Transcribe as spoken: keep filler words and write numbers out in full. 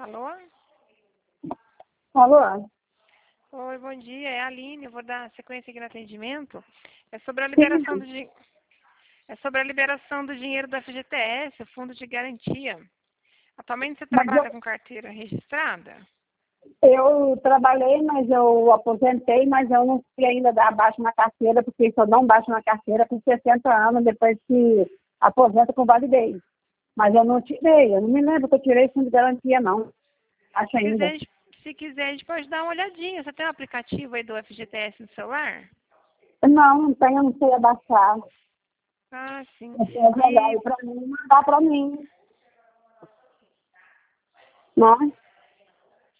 Alô? Alô? Oi, bom dia. É a Aline. Eu vou dar sequência aqui no atendimento. É sobre a liberação do din- é sobre a liberação do dinheiro do F G T S, o Fundo de Garantia. Atualmente você Mas trabalha com carteira registrada? eu, eu trabalhei, mas eu aposentei, mas eu não fui ainda dar baixo na carteira, porque se eu não baixo na carteira com sessenta anos, depois que aposenta com validez. Mas eu não tirei, eu não me lembro que eu tirei fundo de garantia, não. Acho Se ainda. quiser, se quiser, a gente pode dar uma olhadinha. Você tem um aplicativo aí do F G T S no celular? Não, não tenho, eu não sei abaixar. Ah, sim. Eu tenho que olhar E aí pra mim, mandar pra mim. Né?